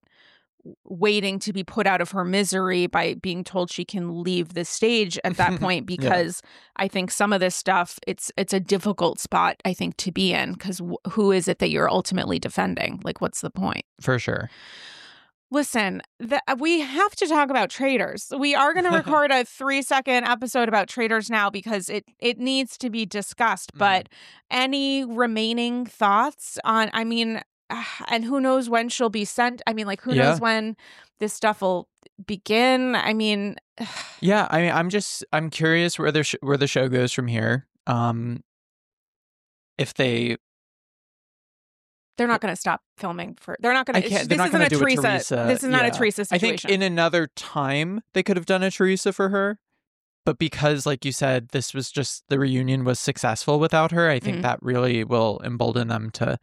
B: waiting to be put out of her misery by being told she can leave the stage at that point, because I think some of this stuff, it's a difficult spot, I think, to be in, because who is it that you're ultimately defending? Like, what's the point?
C: For sure.
B: Listen, we have to talk about Traitors. We are going to record a 3-second episode about Traitors now, because it needs to be discussed. But any remaining thoughts on, I mean, and who knows when she'll be sent? I mean, like, who knows when this stuff will begin? I mean,
C: yeah. I mean, I'm curious where the show goes from here. If they're not going to stop filming for. They're not going to. This isn't a Teresa. This is not a Teresa situation. I think in another time they could have done a Teresa for her, but because, like you said, this was just, the reunion was successful without her. I think that really will embolden them to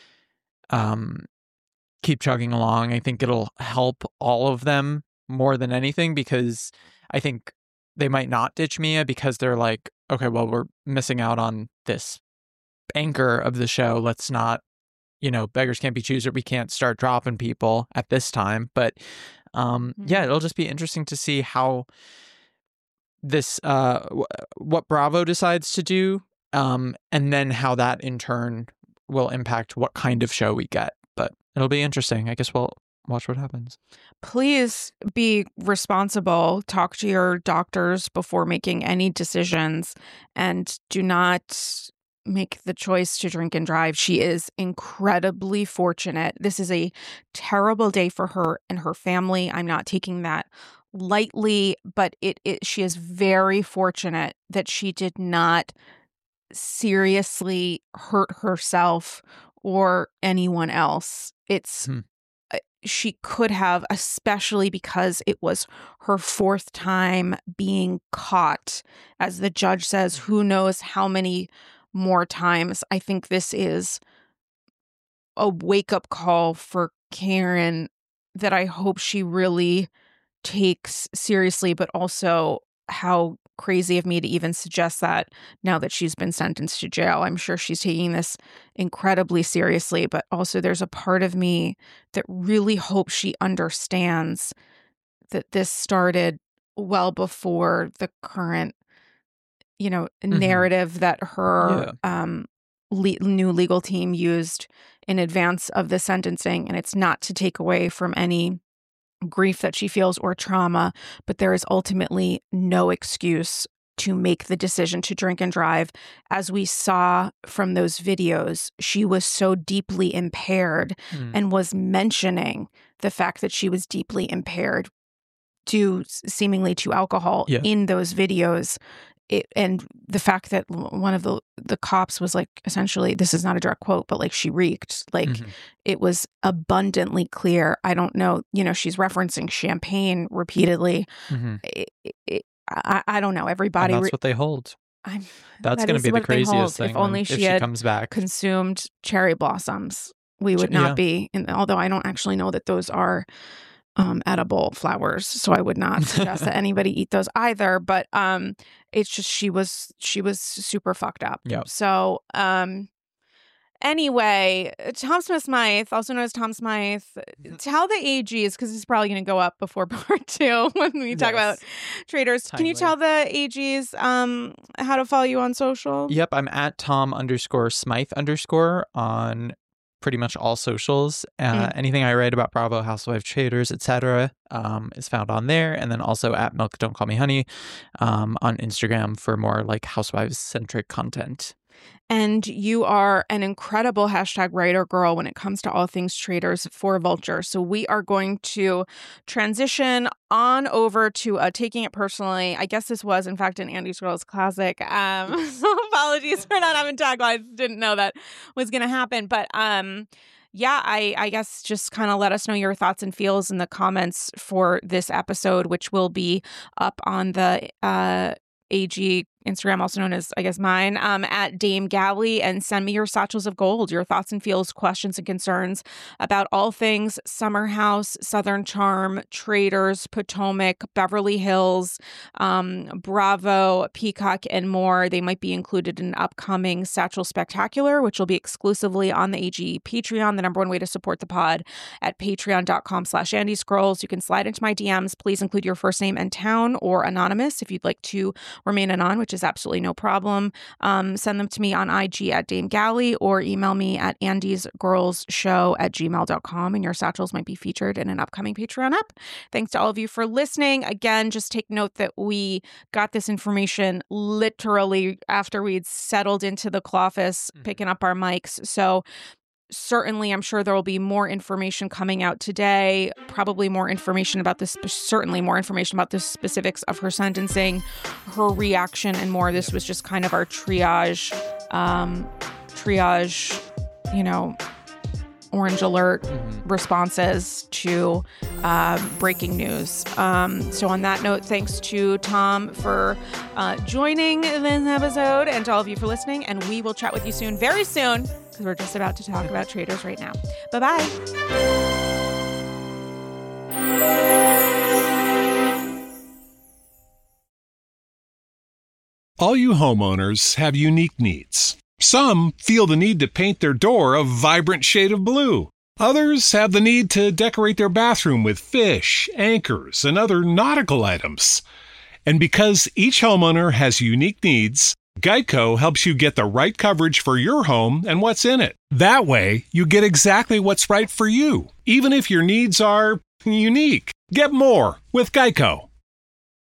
C: keep chugging along. I think it'll help all of them more than anything, because I think they might not ditch Mia because they're like, okay, well, we're missing out on this anchor of the show. Let's not, beggars can't be choosers. We can't start dropping people at this time. But yeah, it'll just be interesting to see how this, what Bravo decides to do, and then how that in turn will impact what kind of show we get. But it'll be interesting. I guess we'll watch what happens.
B: Please be responsible. Talk to your doctors before making any decisions, and do not make the choice to drink and drive. She is incredibly fortunate. This is a terrible day for her and her family. I'm not taking that lightly, but she is very fortunate that she did not seriously hurt herself or anyone else. She could have, especially because it was her 4th time being caught. As the judge says, who knows how many more times. I think this is a wake-up call for Karen that I hope she really takes seriously, but also how crazy of me to even suggest that now that she's been sentenced to jail. I'm sure she's taking this incredibly seriously, but also there's a part of me that really hopes she understands that this started well before the current, narrative that her new legal team used in advance of the sentencing. And it's not to take away from any grief that she feels or trauma, but there is ultimately no excuse to make the decision to drink and drive. As we saw from those videos, she was so deeply impaired and was mentioning the fact that she was deeply impaired seemingly to alcohol in those videos. And the fact that one of the cops was like, essentially, this is not a direct quote, but like, she reeked. Like, it was abundantly clear. I don't know, she's referencing champagne repeatedly. I don't know. Everybody.
C: And that's what they hold. That's going to be the craziest thing.
B: If only she had
C: comes back.
B: Consumed cherry blossoms, we would not be. Although I don't actually know that those are edible flowers, so I would not suggest that anybody eat those either. But it's just she was super fucked up.
C: Yeah.
B: So anyway, Tom Smith-Smythe, also known as Tom Smythe, tell the AGs, because it's probably going to go up before part 2 when we talk about Traitors. Timely. Can you tell the AGs how to follow you on social?
C: Yep, I'm at Tom_Smythe_ on pretty much all socials. Anything I write about Bravo, Housewife, Traitors, etc. Is found on there. And then also at Milk Don't Call Me Honey on Instagram for more like Housewives-centric content.
B: And you are an incredible #writer girl when it comes to all things Traitors for Vulture. So we are going to transition on over to Taking It Personally. I guess this was, in fact, an Andy's Girls classic. So apologies for not having taglines. Didn't know that was going to happen. But yeah, I guess just kind of let us know your thoughts and feels in the comments for this episode, which will be up on the AG Instagram, also known as, I guess, mine, at Dame Galley, and send me your satchels of gold, your thoughts and feels, questions and concerns about all things Summer House, Southern Charm, Traitors, Potomac, Beverly Hills, Bravo, Peacock, and more. They might be included in an upcoming Satchel Spectacular, which will be exclusively on the AG Patreon, the #1 way to support the pod, at patreon.com/AndyScrolls. You can slide into my DMs. Please include your first name and town, or anonymous if you'd like to remain anon, which is absolutely no problem. Send them to me on IG at Dame Galley, or email me at andysgirlsshow@gmail.com, and your satchels might be featured in an upcoming Patreon up. Thanks to all of you for listening. Again, just take note that we got this information literally after we'd settled into the Cloffice, picking up our mics. So certainly, I'm sure there will be more information coming out today, probably more information about this, certainly more information about the specifics of her sentencing, her reaction, and more. This was just kind of our triage, orange alert responses to breaking news. So on that note, thanks to Tom for joining this episode, and to all of you for listening, and we will chat with you soon, very soon, because we're just about to talk about Traitors right now. Bye-bye.
D: All you homeowners have unique needs. Some feel the need to paint their door a vibrant shade of blue. Others have the need to decorate their bathroom with fish, anchors, and other nautical items. And because each homeowner has unique needs, Geico helps you get the right coverage for your home and what's in it. That way, you get exactly what's right for you, even if your needs are unique. Get more with Geico.